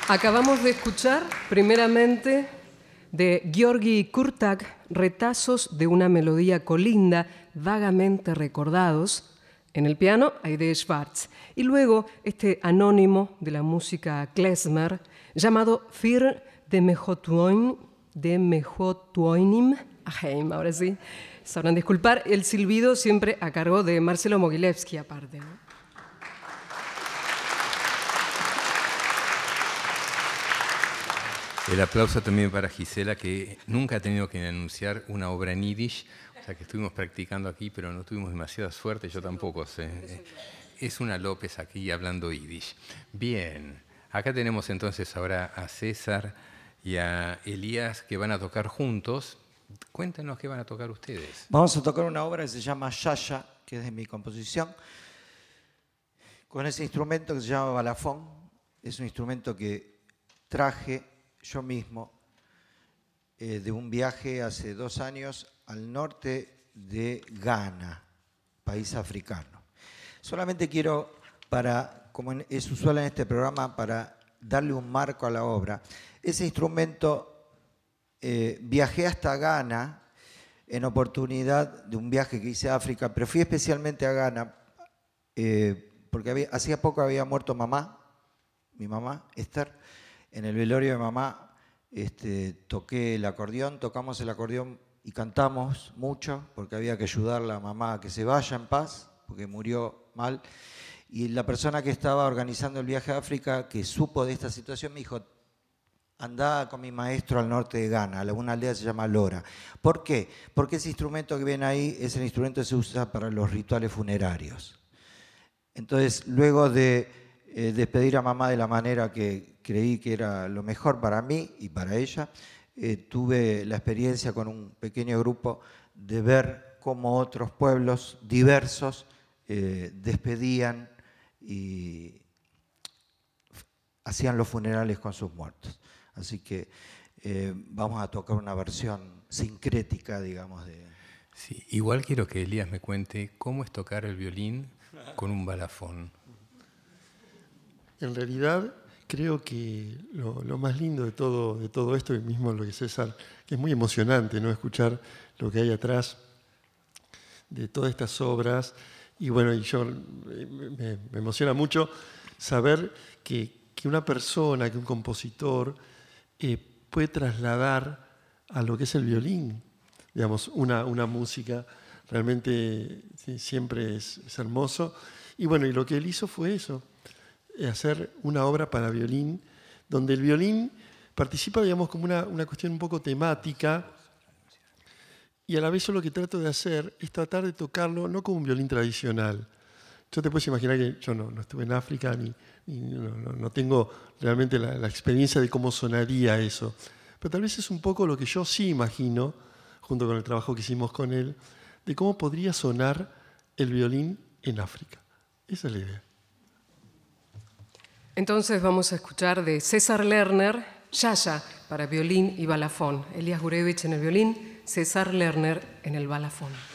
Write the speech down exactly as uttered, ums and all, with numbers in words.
Acabamos de escuchar, primeramente, de György Kurtág, retazos de una melodía colinda, vagamente recordados. En el piano, Aide Schwartz. Y luego, este anónimo de la música klezmer, llamado Fir de Mejotuoin, de Mejotuoinim Aheim. Ahora sí, sabrán disculpar, el silbido siempre a cargo de Marcelo Mogilevsky, aparte, ¿no? El aplauso también para Gisela, que nunca ha tenido que anunciar una obra en yiddish. O sea, que estuvimos practicando aquí, pero no tuvimos demasiada suerte, yo tampoco sé. Es una López aquí hablando yiddish. Bien, acá tenemos entonces ahora a César y a Elías que van a tocar juntos. Cuéntanos qué van a tocar ustedes. Vamos a tocar una obra que se llama Yaya, que es de mi composición, con ese instrumento que se llama balafón. Es un instrumento que traje yo mismo eh, de un viaje hace dos años al norte de Ghana, país africano. Solamente quiero, para, como es usual en este programa, para darle un marco a la obra. Ese instrumento, eh, viajé hasta Ghana en oportunidad de un viaje que hice a África, pero fui especialmente a Ghana eh, porque había, hacía poco había muerto mamá, mi mamá, Esther. En el velorio de mamá este, toqué el acordeón, tocamos el acordeón y cantamos mucho porque había que ayudar a la mamá a que se vaya en paz, porque murió mal. Y la persona que estaba organizando el viaje a África, que supo de esta situación, me dijo, andá con mi maestro al norte de Ghana, a una aldea que se llama Lora. ¿Por qué? Porque ese instrumento que ven ahí es el instrumento que se usa para los rituales funerarios. Entonces, luego de eh, despedir a mamá de la manera que creí que era lo mejor para mí y para ella, eh, tuve la experiencia con un pequeño grupo de ver cómo otros pueblos diversos eh, despedían y hacían los funerales con sus muertos. Así que eh, vamos a tocar una versión sincrética, digamos, de... Sí, igual quiero que Elías me cuente cómo es tocar el violín con un balafón. En realidad, creo que lo, lo más lindo de todo, de todo esto, y mismo lo que César, que es muy emocionante, ¿no? Escuchar lo que hay atrás de todas estas obras. Y bueno, y yo me, me emociona mucho saber que, que una persona, que un compositor eh, puede trasladar a lo que es el violín, digamos, una, una música. Realmente sí, siempre es, es hermoso. Y bueno, y lo que él hizo fue eso, hacer una obra para violín, donde el violín participa, digamos, como una, una cuestión un poco temática, y a la vez yo lo que trato de hacer es tratar de tocarlo no como un violín tradicional. Yo te puedes imaginar que yo no, no estuve en África, ni, ni no, no, no tengo realmente la, la experiencia de cómo sonaría eso, pero tal vez es un poco lo que yo sí imagino, junto con el trabajo que hicimos con él, de cómo podría sonar el violín en África. Esa es la idea. Entonces vamos a escuchar de César Lerner, Yaya, para violín y balafón. Elías Gurevich en el violín, César Lerner en el balafón.